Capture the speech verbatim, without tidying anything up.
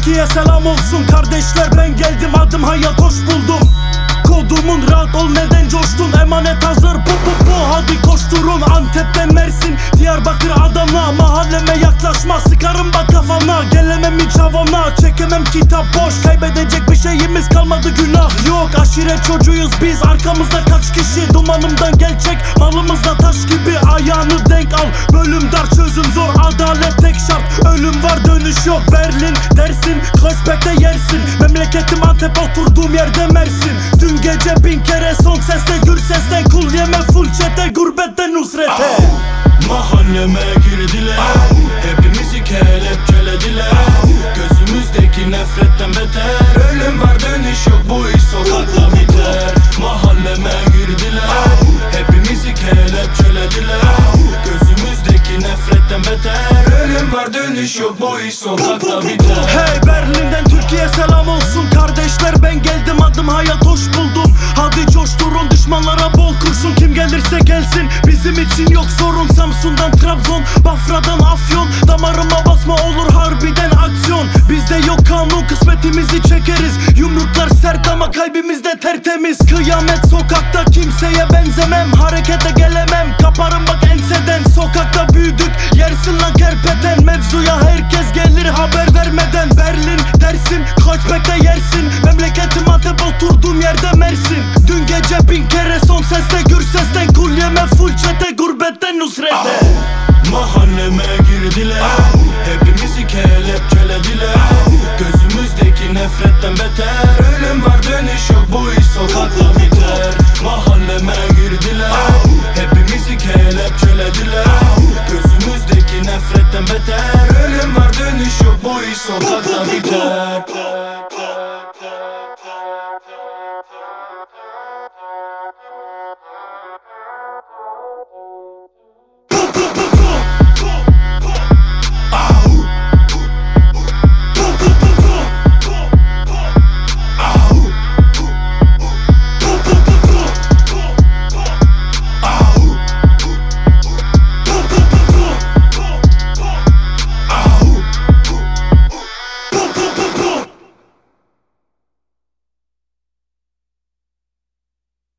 Türkiye selam olsun kardeşler, ben geldim, adım hayat, hoş buldum. Kodumun rahat ol, neden coştun? Emanet hazır, bu bu bu, hadi koşturun. Antep'ten Mersin, Diyarbakır, Adana, mahalleme yaklaşma, sıkarım bak kafana. Gelemem hiç havana, çekemem kitap boş, kaybedecek bir şeyimiz kalmadı, günah yok. Aşiret çocuğuyuz biz, arkamızda kaç kişi? Dumanımdan gel çek, malımızda taş gibi. Ayağını denk al, bölüm dar, çözüm zor, adalet tek şart. Ölüm var, dönüş yok. Berlin, Dersin, Kreuzberg'de yersin. Memleketim Antep, oturduğum yerde Mersin. Dün gece bin kere son sesle, gür sesten, kul yeme full çete, gurbetten Nusret'e. Mahalleme girdiler, hepimizi kelepçelediler. Gözümüzdeki nefretten beter, ölüm var, dönüş yok, bu iş sokakta biter. Mahalleme girdiler, hepimizi kelepçelediler. Gözümüzdeki nefretten beter, ölüm var, dönüş yok, bu iş sokakta biter. Hey Berlin'den Türkiye selam olsun kardeşler, ben geldim, adım hayat, hoş buldum. Hadi coşturun, düşmanlara bol kurşun, kim gelirse gelsin, bizim için yok sorun. Samsun'dan Trabzon, Bafra'dan Afyon, damarıma basma olur harbiden aksiyon. Bizde yok kanun, kısmetimizi çekeriz. Yumruklar sert ama kalbimizde tertemiz. Kıyamet sokakta, kimseye benzemem, harekete gelemem, kaparım bak enseden. Sokakta büyüdük, yersin lan kerpeten, mevzuya herkes gelir haber vermeden. Berlin, Dersin, Kreuzberg'de yersin. Memleketim Antep, oturduğum yerde Mersin. Dün gece bin kere son sesle, gür sesten, kul yeme full çete, gurbetten Nusret'e. Mahalleme girdiler, hepimizi kelepçelediler. Gözümüzdeki nefretten beter, ölüm var, dönüş yok, bu iş sokakta biter. Mahalleme girdiler, hepimizi kelepçelediler. Gözümüzdeki nefretten beter, ölüm var, dönüş yok, bu iş sokakta biter.